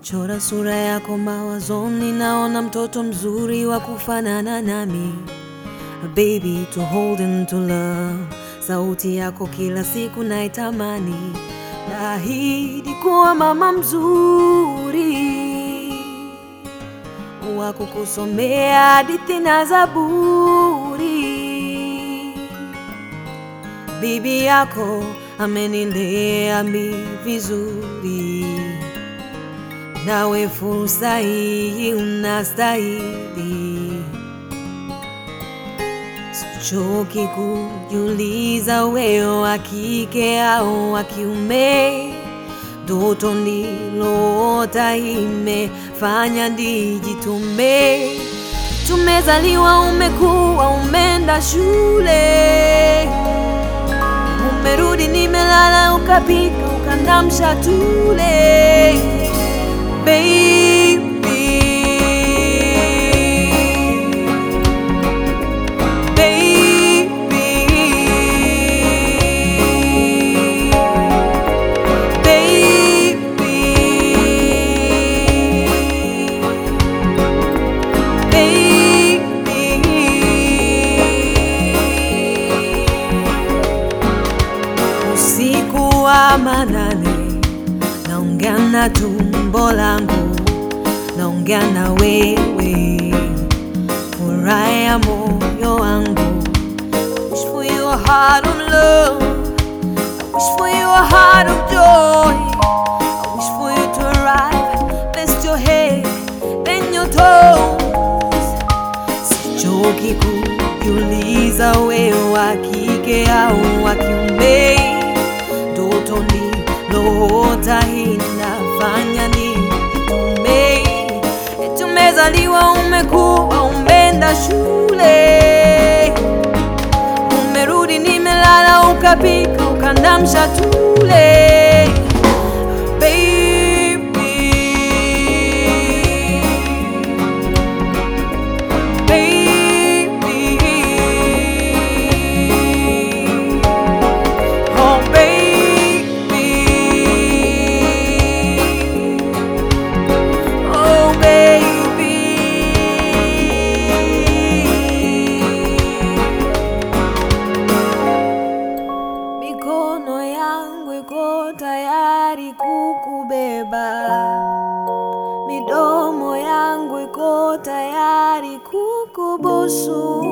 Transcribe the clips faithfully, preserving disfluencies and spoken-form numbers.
Chora sura yako mawazoni, naona mtoto mzuri wa kufanana nami. A baby to hold and to love. Sauti yako kila siku naitamani. Naahidi kuwa mama mzuri wa kukusomea hadithi na Zaburi. Bibi yako amenilea mi vizuri, nawe fursa hii unastahili. Sichoki kujiuliza wewe wa kike au wa kiume, ndoto niliyoota imefanya nijitume. Tumezaliwa, umekuwa, umeenda shule, umerudi, nimelala, ukapika, ukandamsha tule. Baby, baby, baby, baby. Usiku wa manane naongea na tumbo langu, naongea na wewe, furaha ya moyo wangu. I wish for your heart of love, I wish for your heart of joy, I wish for you to arrive, rest your head, bend your toes. Sichoki kujiuliza wewe wa kike au wa kiume, ndoto niliyoota inafanya nijitume. Tumezaliwa, umekuwa, umeenda shule, umerudi, nimelala, ukapika, ukandamsha tule. Mikono yangu iko tayari kukubeba, midomo yangu iko tayari kukubusu,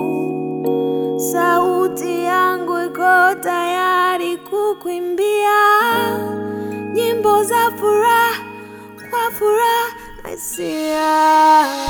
sauti yangu iko tayari kukuimbia nyimbo za furaha, kwa furaha na hisia.